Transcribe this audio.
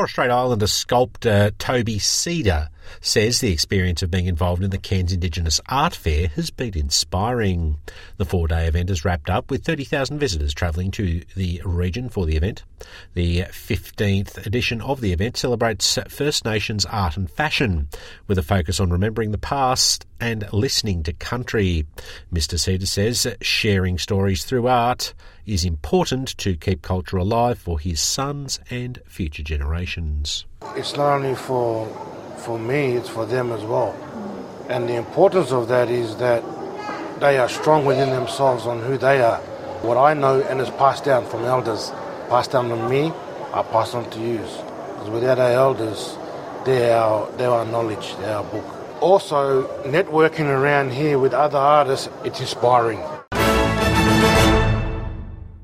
Torres Strait Islander sculptor Toby Cedar says the experience of being involved in the Cairns Indigenous Art Fair has been inspiring. The 4-day event has wrapped up with 30,000 visitors travelling to the region for the event. The 15th edition of the event celebrates First Nations art and fashion, with a focus on remembering the past and listening to country. Mr. Cedar says sharing stories through art is important to keep culture alive for his sons and future generations. It's not only for me, it's for them as well. And the importance of that is that they are strong within themselves on who they are. What I know and is passed down from elders, passed down to me, I pass on to you. Because without our elders, they're our knowledge, they're our book. Also, networking around here with other artists, it's inspiring.